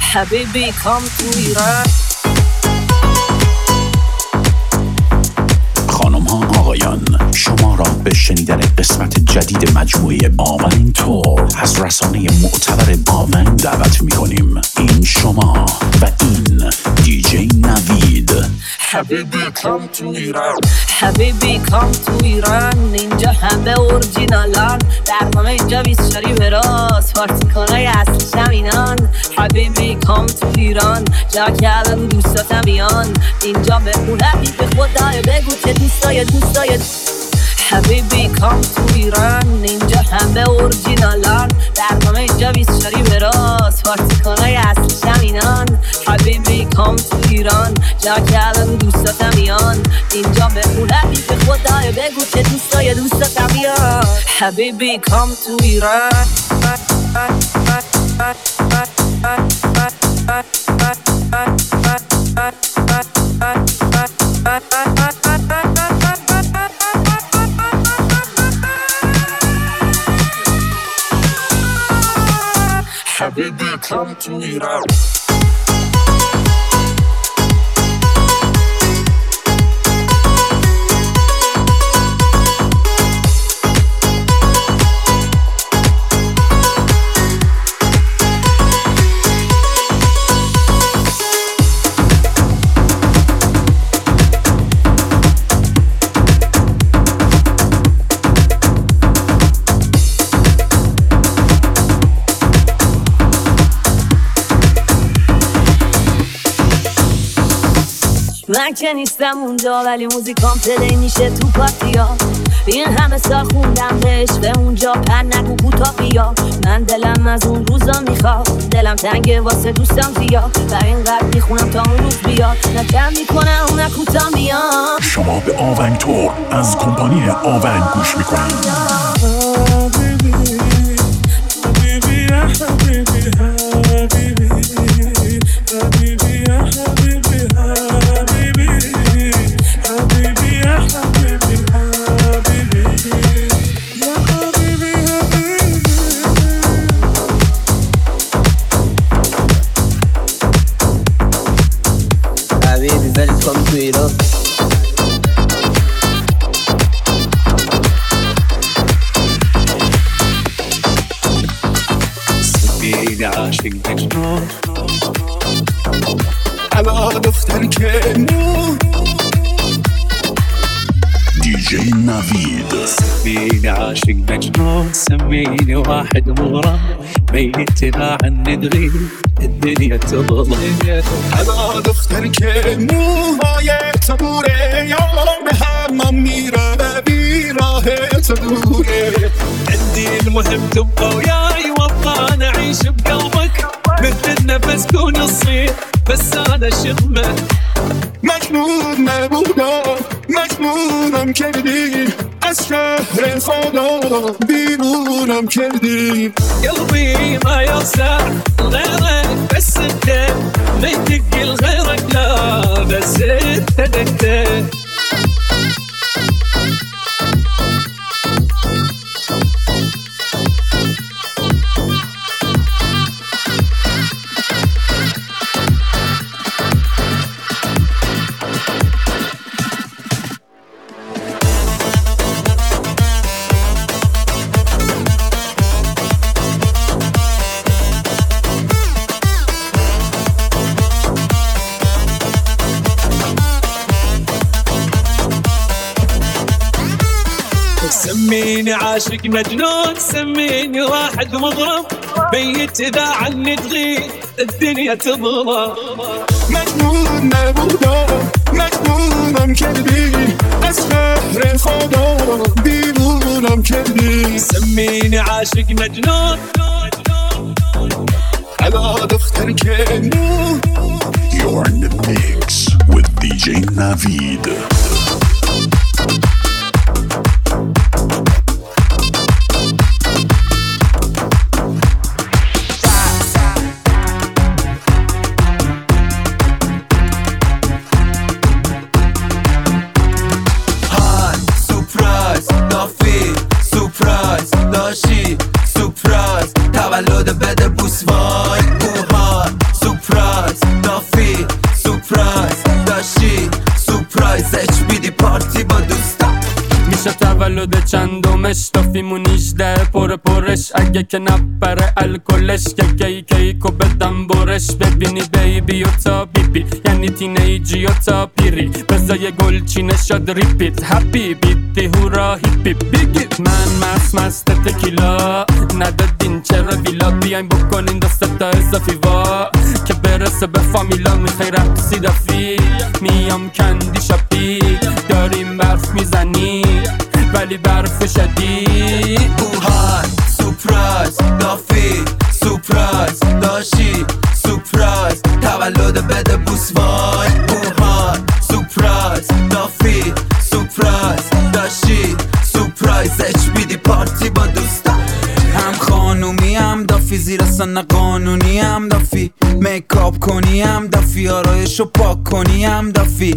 حبیبی کام تو ایران. خانم ها آقایان، شما را به شنیدن قسمت جدید مجموعه آون تور از رسانه معتبر آون دعوت می‌کنیم. این شما و این دیجی نوید. حبیبی کام تو ایران، حبیبی کام تو ایران. اینجا همه اورجینالان، برنامه اینجا 24 براس، پارتی کنای اصل شمینان. حبیبی کام تو ایران، جا کردن دوستاتم بیان. اینجا مهمونتی به خدای بگو که دوستای حبیبی کام تو ایران. اینجا همه اورجینالان، برنامه اینجا 24 براس، پارتی کنای اصل شمینان. حبیبی کام تو ایران، جا کردن دوستاتم بیان. اینجا مهمونتی به خدای بگو که دوستاتم بیان. حبیبی کام تو ایران. حبیبی کام تو ایران. من که نیستم اونجا ولی موزیکام پلی میشه تو پارتیا. این همه سال خوندم به عشق اونجا، پر نگو کوتا بیا. من دلم از اون روزا میخواد، دلم تنگه واسه دوستم زیاد. و اینقدر میخونم تا اون روز بیاد، نه کم میکنم نه کوتا میاد. شما به آون تور از کمپانی آون گوش میکنید. Come to Iran. سبيني عاشق مجنون على دفتر كنو دیجی نوید. سميني عاشق مجنون، سميني واحد مغرم، ميتنا عن ندغي الدنيا تظلم. على دفتر كنو هايت دوره يوم همم میره بیراه تدوره. عندي المهم تبقى وياي وابقى نعيش بقلبك، مثل النفس كون الصيف بس انا شغمه. مجنون نبودم مجنونم کردی، از شهر خدا بیرونم کردی. قلبي ما يوسع غيرك بس انت، ما يتقل غيرك لا بس انت. سميني عاشق مجنون، سميني واحد مغرم، بيت إذا عني تغيب الدنيا تظلم. مجنون نبودم مجنونم کردی، از شهر خدا بیرونم کردی. سميني عاشق مجنون على دفتر كنو. You're in the mix with DJ Navid. تولد بده بوس وای اوها دومش دافیمون 18 پرش اگه که نبره الکلش کیکو بدم برش ببینی بیبی و تا بیبی یعنی تینیجی و تا پیری بزای گلچینه شد ریپیت هپی بیتی هورا هیپی بیگی من مست تکیلا ندادین چرا ویلا بیاین بکنین دست تا اضافی وا که برسه به فامیلا میخوای رقصی دافی میام کندی شاپی داریم برف میزنی ولی برف شدید اوهای سورپرایز دافی سورپرایز داشی سورپرایز تولد بده بوس وای اوهای سورپرایز دافی سورپرایز داشی سورپرایز HBD پارتی با دوستا هم خانومی هم دافی زیر سن قانونی هم دافی میکاپ کنی هم دافی آرایشو پاک کنی هم دافی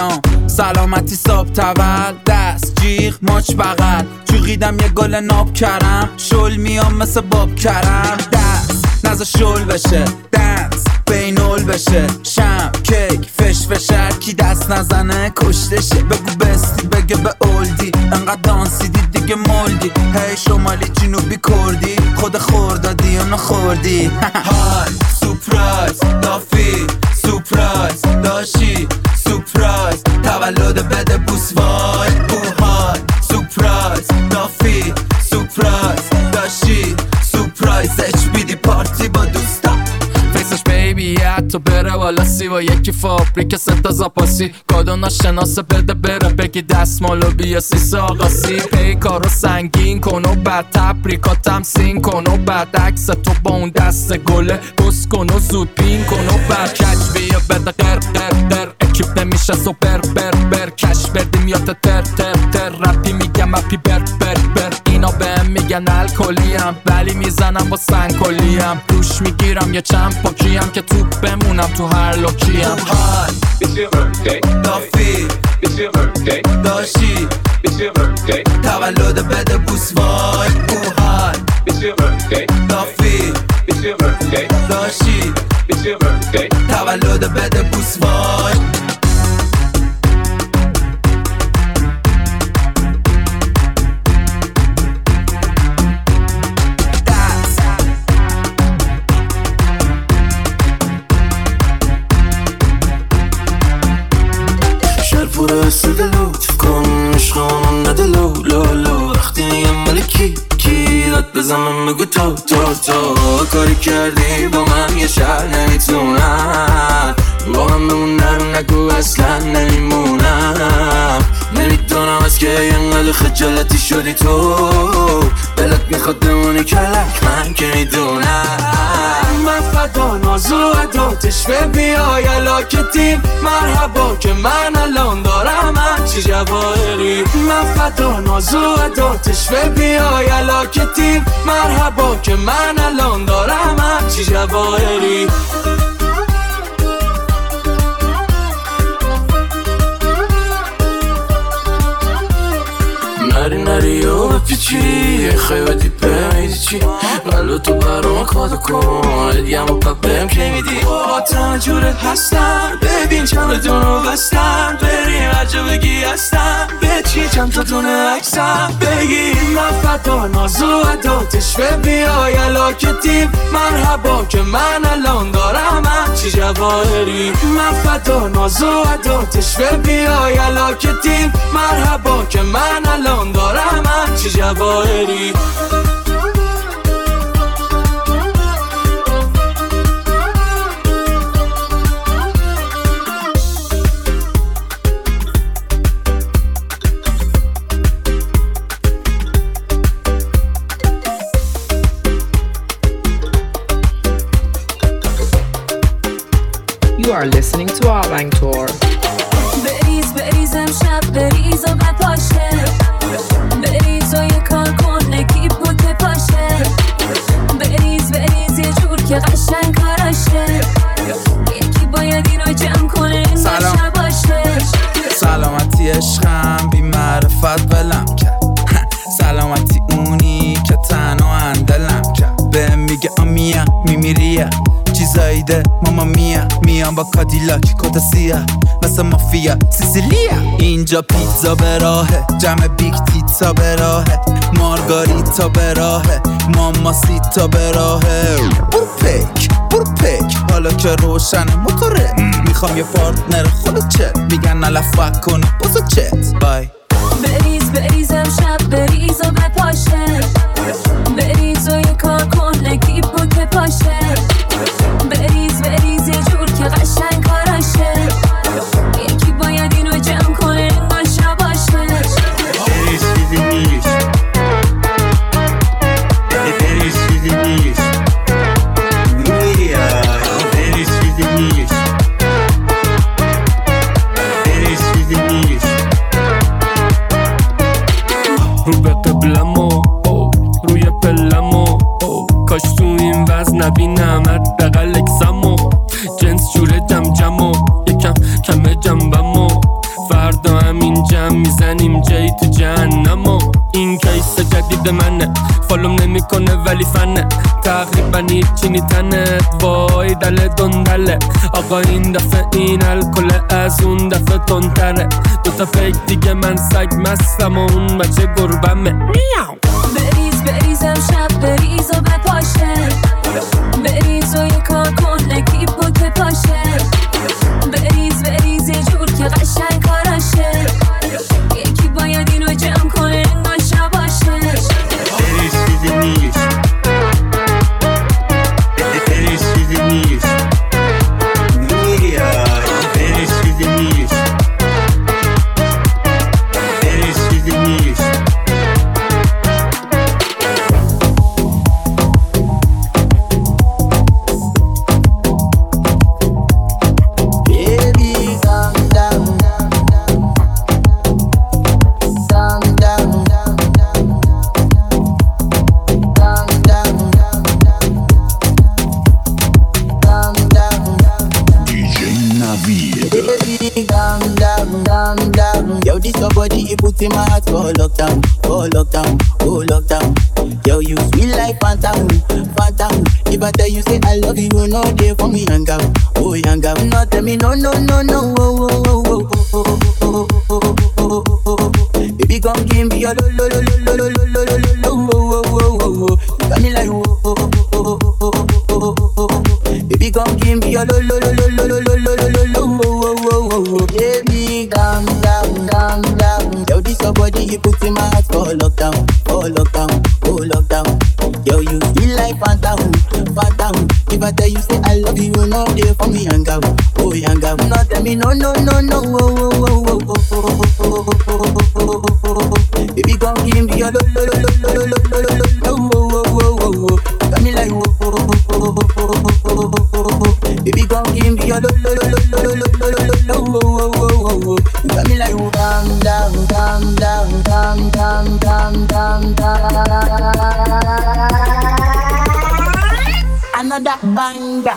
سلامتی صاحب تول دست جیغ ماچ بغل چوقیدم یه گل ناب کرم شل میام مثل باب کرم دست نزا شل بشه دنس بینول بشه شم کیک فش کی دست نزنه کشتشه بگو بستی بگه به اولدی انقدر دانسیدی دیگه مولدی هی شمالی جنوبی کردی خود خوردادی یا نخوردی های سورپرایز دافی سورپرایز داشی سورپرایز تولد بده بوس وای اوهای سورپرایز دافی سورپرایز داشی سورپرایز HBD پارتی با دوستا فیسش بیبی حتی بره والا سی و یکی فابریک ستا زاپاسی کادو ناشناسه بده بره بگی دستمالو بیا سیس آقاسی پیکارو سنگین کن و بعد تبریکاتم سین کن و بعد عکس تو با اون دست گله بس کن و زود پین کن و بعد کچ بیا بده قر اکیپ نمیشه سوپر بر کش بردیم یا تر رپی میگم اپی بر اینا بهم میگن الکلیم ولی میزنم با سنگکلیم روش میگیرم یه چند پاکیم که تو بمونم تو هر لوکیم It's your birthday دافی It's your birthday داشی It's your birthday تولد بده بوس وای اوهای It's your birthday دافی It's your birthday داشی It's your birthday تولد بده بوس وای پور استد لطف کن عشقانم نده لو وقتی میگم ملکی کی داد بزنم بگو تو کاری کردی با من یه شهر نمیتونم با من بمون نرو نگو اصلا نمیمونم نمیدونم از که اینقدر خجالتی شدی تو دلت میخواد بمونی کلک من که میدونم من فدا نازو عداتش به بیای علاکتیم مرحبا که من الان دارم همچی جواهری من فدا نازو عداتش به بیای علاکتیم مرحبا که من الان دارم همچی جواهری نری و بپیچی خیلی دیپه میدی چی قلو تو برام کادو کن ادیم و پپم که میدی با تنجوره هستم ببین چند دونو بستم بریم هرجا بگی هستم به چی چند تا دونه عکسم بگی من فدا نازو عداتش به بیای علاکتیم مرحبا که من الان دارم همچی جواهری من فدا نازو عداتش به بیای علاکتیم مرحبا که من الان دارم همچی جواهری You are listening to Avang Tour. بریز امشب بریز و بپاشه بریز و یه کار کن نکیب بود بپاشه بریز یه جور که قشنگ کاراشه یکی باید اینو جمع کنه این باشه باشه سلامتی عشقم بی معرفت بلم کرد سلامتی اونی که تنها اندلم کرد بهم میگه آمیا میمیریه چیزایی ده ماما میام با کادیلاک کتا سیاه مثل مافیا سیسیلیا. اینجا پیتزا به راهه، جمع بیگ تیتا به راهه، مارگاریتا به راهه، ماماسیتا به راهه. برو پک حالا که روشن موتوره. میخوام یه پارتنر خود چت، میگن نلفک کن بازو چت. بای بریز امشب بریز و بپاشه، بریز و یه کار کن لکیپو که پاشه. بریز یه جور که قشنگ کاراشه، یکی باید اینو جمع کنه انگار شباشه. بریز بیدیمیش، بریز بیدیمیش، بریز بیدیمیش، بریز بیدیمیش. رو به قبلمو روی پلمو، کاش تو این وزن نبینم حداقل اکسمو. جنس جوره جمجمو، یکم کمه جنبمو. فردا همین جمع میزنیم جای تو جهنمو. این کیس جدید منه، فالوم نمیکنه ولی فنه. تقریبا هیچی نیتنت، وای دل دندله. آقا این دفعه این الکل از اون دفعه تندتره. دوتا پیک دیگه من سگ مستم و اون بچه گربمه. بریز امشب بریز و بپاشه، بریز و یه کار کن لکیپو که پاشه. بریز یه جور که قشنگ کاراشه، یکی باید اینو جمع کنه انگار شباشه. بریز بیدیمیش، بریز بیدیمیش، بریز بیدیمیش، بریز بیدیمیش. Yo, this your body, you put in my heart for lockdown, oh lockdown, oh lockdown. Yo, you sweet like phantom, phantom. If I tell you say I love you, you know they for me young girl, oh young girl. No tell me no, oh, oh, oh, oh, oh, oh, oh. Baby, come give me your lo, lo, lo, lo, lo, lo, lo, lo, lo, oh, oh, oh, oh. You got me like oh, oh, oh, oh, oh, oh, oh. Baby, come give me your lo, lo, lo, lo, lo, lo, lo, lo, lo, oh, oh, oh, oh. Baby, calm down. Yo, this your body, you put in my heart for lockdown, oh lockdown, oh lockdown. Yo, you feel like phantom, phantom. If I tell you say I love you, you know they for me young girl, oh young girl. No tell me no, oh, oh, oh, oh, oh, oh, oh. Baby, come give me your lo, lo, lo, lo, lo, lo, lo, lo, oh, oh, oh, oh, oh. Got me like oh, oh, oh, oh, oh, oh, oh. Baby, come give me your lo, lo, lo, lo, lo, lo, lo, lo, lo, oh, oh, oh, oh. You got me like calm down. Another banger.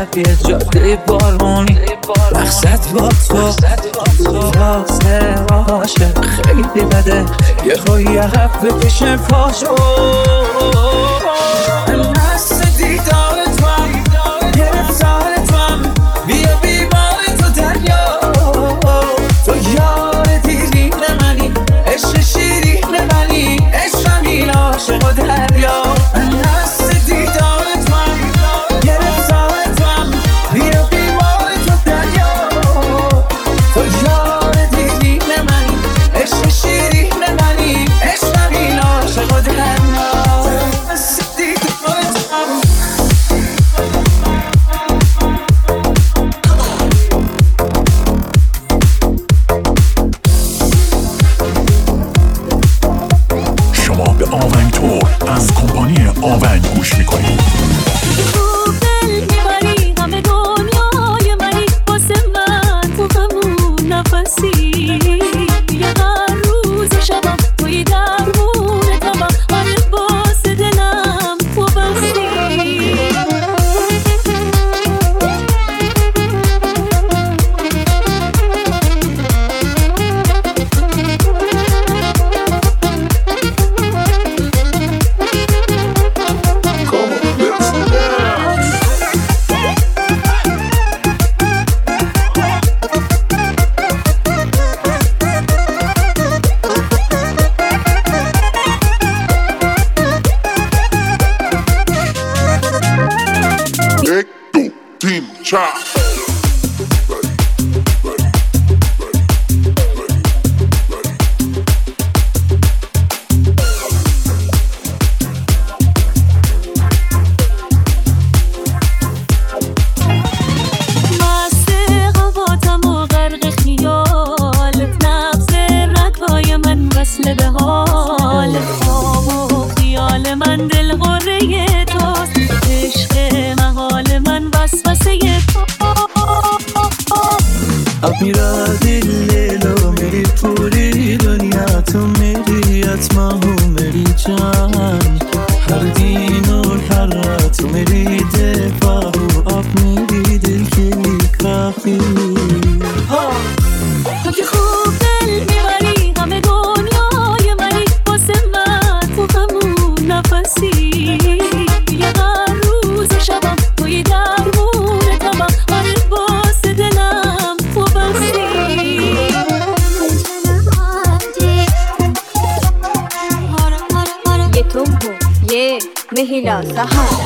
یه جاده بارونی مقصد با تو واسه عاشق خیلی بده یه خوی عقب بکشه پاشو نست دیدار توام گرفتار توام بیا بیمار تو دریا تو یار دیرین منی عشق شیرین منی عشقمی عاشق و دریا نست دیدار توام گرفتار توام بیا بیمار تو دریا تو یار دیرین منی عشق شیرین منی عشقمی عاشق و دریا نست دیدار توام شما به آونگ تور از کمپانی آونگ گوش میکنید. تو دل میبری همه دنیای منی واسه من تو همون نفسی یه هر روز شبم توی درمون تمام آره واسه دلم تو بستی مهیلا سهر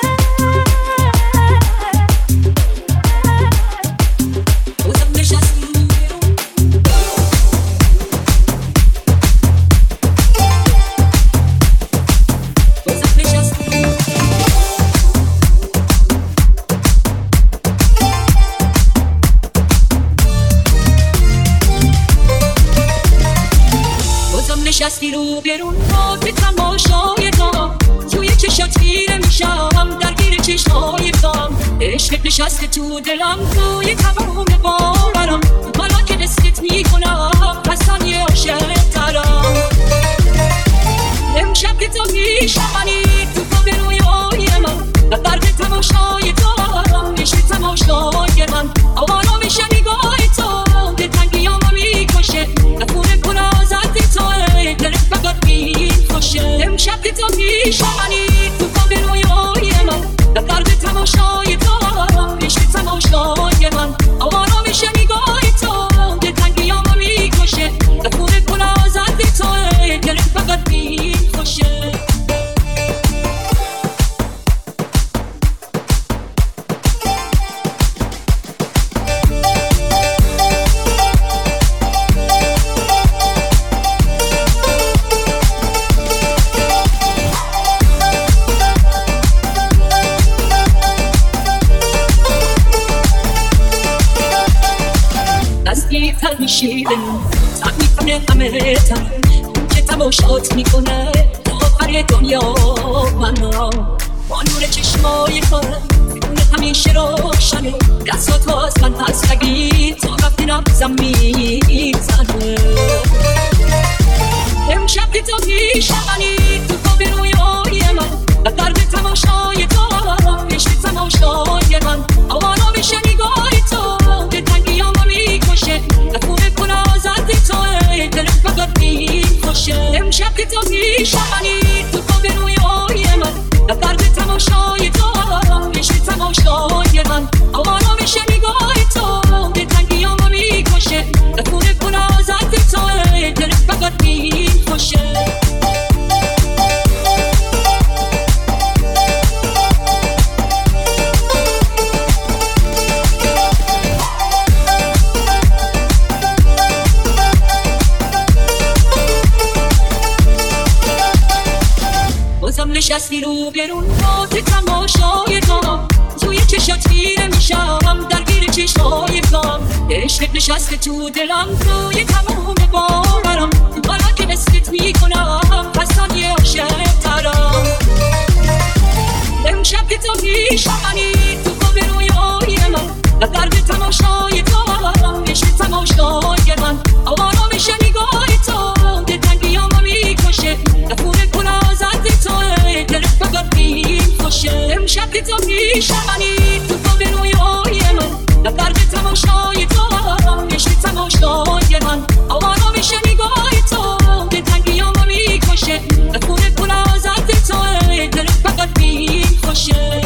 نشستی رو برون با به تماشای دام توی چشات خیره میشم درگیر چشمای دام عشق نشسته تو دلم توی تمام باورم حالا که رسیت میکنم پسانی عاشق ترم امشب که تو میشمنی تو پا به رویای من و درد تماشای دارم عشق تماشای من آوانا میشه نگاه تو به تنگی آما میکشه نفونه پرازد تو دلت فقط میخوشه امشب که تو میشمنی تو پا به رویای من و درد تماشای دارم عشق تماشای من آوانا میشه نگاه تو به تنگی آما میکشه نفونه پرازد تو دلت فقط میخوشه تر میشی به من تب میکنه همه تر اون که تماشات میکنه تا آخر دنیا منو با نور چشمای خواهد اون همیشه روشنه دستات از من پس نگیر تا وقتی نبزم میزنه امشب که تو میشمنی تو پا به رویای من و درد تماشای تو عشق تماشای من امشب که تو میشمنی تو خواب رویای من در درد تماشای تو میشه تماشای من آمانا میشه نگاه تو به تنگی آما میکشه در خونه پر آزد توه دلت فقط میخوشه بازم نشستی رو برون با تماشای تو توی چشات خیره میشم درگیر چشمای کام عشق نشسته تو دلم روی تمام باورم حالا که مثلت میکنم پسانی عاشق ترم امشب که تو میشمنی تو خواب رویای من در درد تماشای تو میشه تماشای من آمانا میشه نگاه تو به تنگی آما میکشه در خونه پر آزد توه دلت فقط میخوشه امشب که تو میشمنی تو خواب رویای من در درد تماشای تو میشه تماشای من آمانا میشه نگاه تو به تنگی آما میکشه در خونه پر آزد توه دلت فقط میخوشه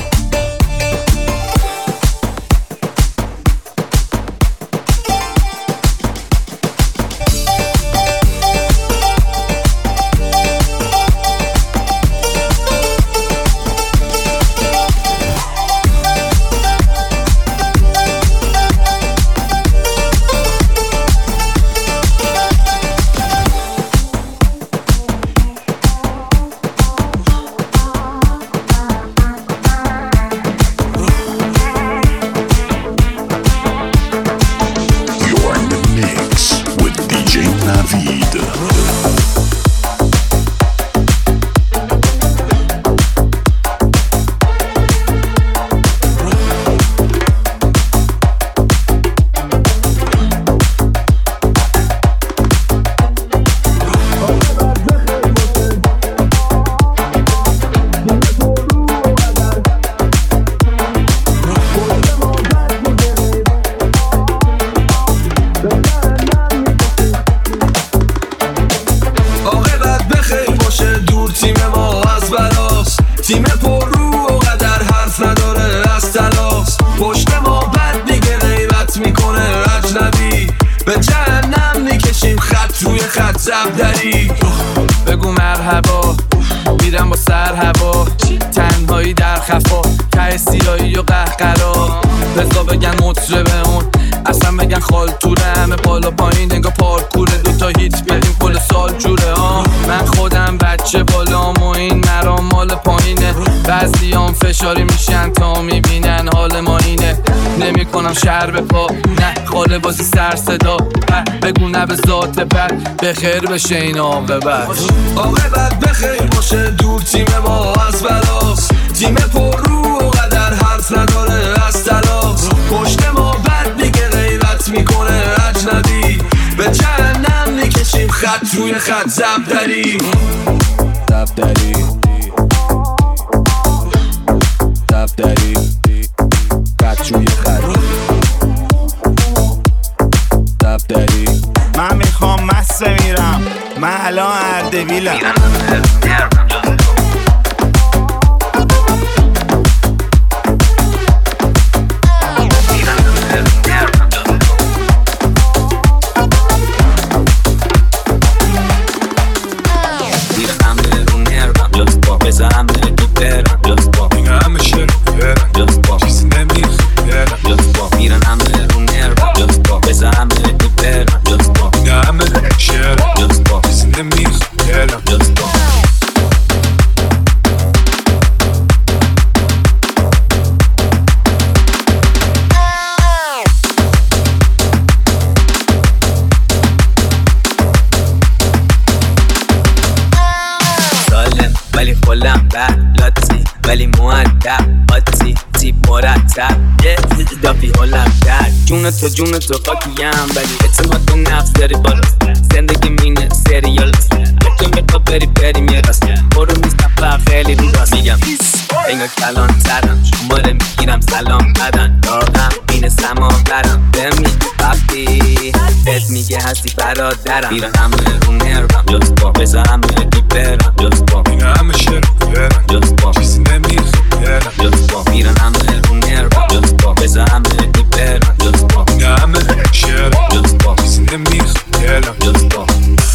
تیم پر رو و قدر حرف نداره از تلاس پشت ما بد میگه غیبت میکنه اجنبی به جهنم میکشیم خط روی خط زبدری بگو مرحبا میرم با سر هوا تنهایی در خفا ته سیایی و قهقرا بزا بگن مطربه اون اصلا بگن خال توره همه بالا پایین انگار پارکوره دوتا هیت بدیم کل سال جوره من خودم بچه بالام و این مرام مال پایینه بعضیام فشاری میشن تا میبینن حال ما اینه نمی کنم شهر به پا نه خاله بازی سر صدا بگو نه به ذات بد بخیر بشه این عاقبت بخیر باشه دور تیم ما از بلاس تیم پر رو و قدر حرف نداره از تلاس پشت ما بد میگه غیبت میکنه اجنبی به جهنم میکشیم خط روی خط زبدری خط روی خط من میخوام مسته میرم من الان اردبیلم بزنم تو برم میگه همه شروع برم چیزی نمیخوام میرن همه رو نرم بزنم تو برم میگه همه شروع چیزی نمیخوام ولی خلم بد لاتی ولی مؤدب آتی تیپ مرتب یه دافی حالم در جون تو خاکیم ولی اعتماد به نفس داری بالا زندگی مینه سریال بکن بکا بری میراست برو نیستم و خیلی رو راست میگم انگار کلان ترم شماره میگیرم سلام بدن داغم اینه سما برم بهم میگه وقتی بهت میگه هستی برادرم میرن همه رو نرم جز با بذار همه گی برم جز با این همه شروع برم جز با چیزی نمیخوام جز با میرن همه رو نرم جز با بذار همه گی برم جز با این همه شروع جز با چیزی نمیخوام جز با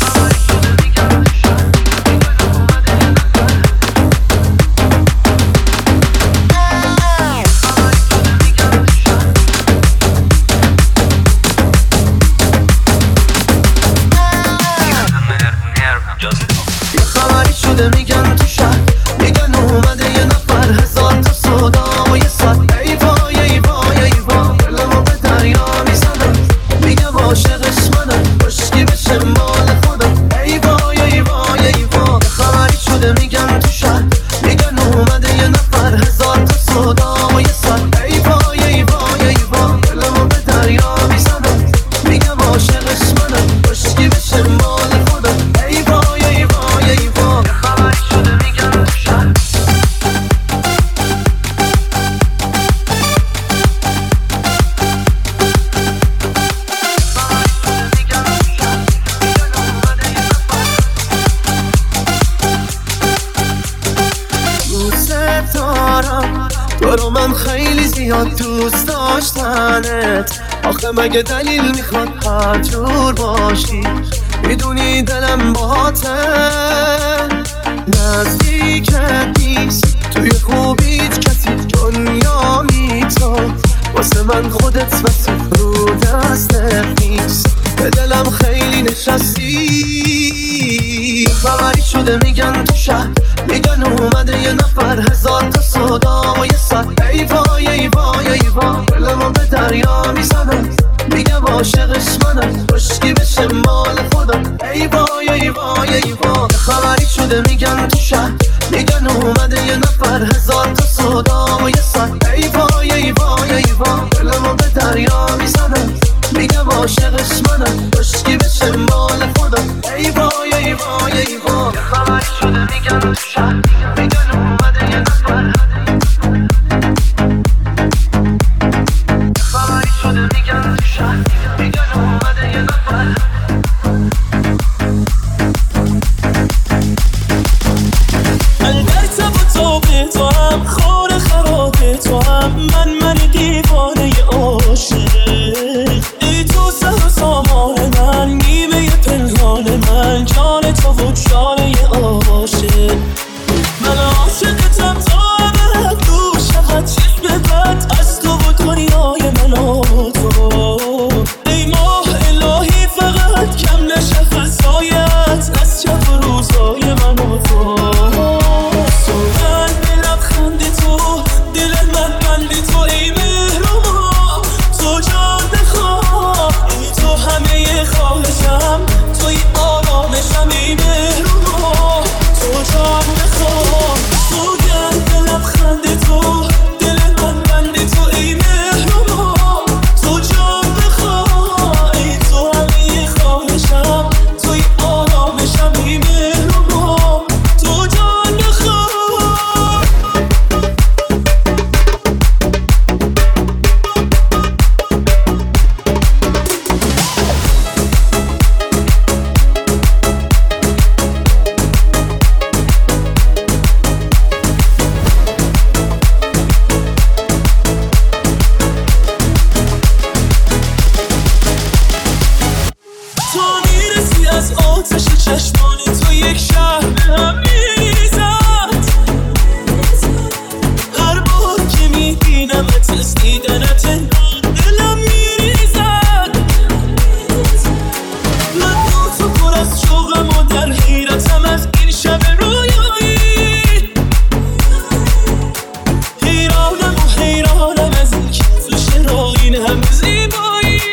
میگن تو شهر میگن اومده یه نفر هزار تا صدا و یه صد ای وای ای وای ای وای دلمو به دریا میزنم میگم عاشقش منم باشکی بشه مال خودم ای وای ای وای ای وای خبری شده میگن تو شهر میگن اومده یه نفر هزار تا صدا و یه صد ای وای ای وای ای وای دلمو به دریا میزنم میگم عاشقش منم باشکی بشه مال خودم ای وای ای وای ای وای تو رو من خیلی زیاد دوست داشتنت آخه مگه دلیل میخواد هر جور باشی میدونی دلم باته نزدیکت نیست توی خوبیت کسی دنیا میتو واسه من خودت واسه رو دستت نیست به دلم خیلی نشستی خبری شده میگن تو شهر میگن اومده یه نفر هزار تا صدا و یه صد ای وای ای وای ای وای دلمو به دریا میزنم میگم عاشقش منم باشکی بشه مال خودم ای وای ای وای ای وای خبری شده میگن تو شهر میگن اومده یه نفر هزار تا صدا و یه صد ای وای ای وای ای وای دلمو به دریا میزنم میگم عاشقش منم باشکی بشه مال خودم ای وای ای وای ای وای خبری شده میگن تو شهر میگن اومده یه نفر خبری شده میگن تو شهر میگن اومده یه نفر من در تب و تاب تو هم خور خراب تو هم من دیوانه عاشق ای تو سر و سامان من نیمه پنهان من جان تو و جان عاشق من عاشقتم تا ابد دور شود چشم بد از تو و دنیای من و تو ای ماه الهی فقط کم نشه فضایت از شب و روزای من و تو سوگن به لبخند تو دل من بند تو ای مهربان تو جان بخواه ای تو همه خواهشم توی آرامشم ای مهربان تو جان بخواه سوگن به لبخند تو دل من بند تو ای مهربان تو جان بخواه ای تو همه خواهشم توی آرامشم ای مهربان تو جان بخواه تو میرسی از آتش چشمانی تو یک شهر به هم میریزد هر بار که میبینمت از دیدنت دلم میریزد من با تو پر از شوقم و در حیرتم از این شب رویایی حیرانم از این که تو چرا این هم زیبایی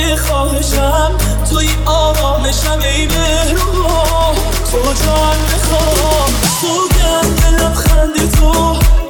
توی خواهشم، توی آرامشم، ای مهربان تو جان میخوام. سوگند لبخند تو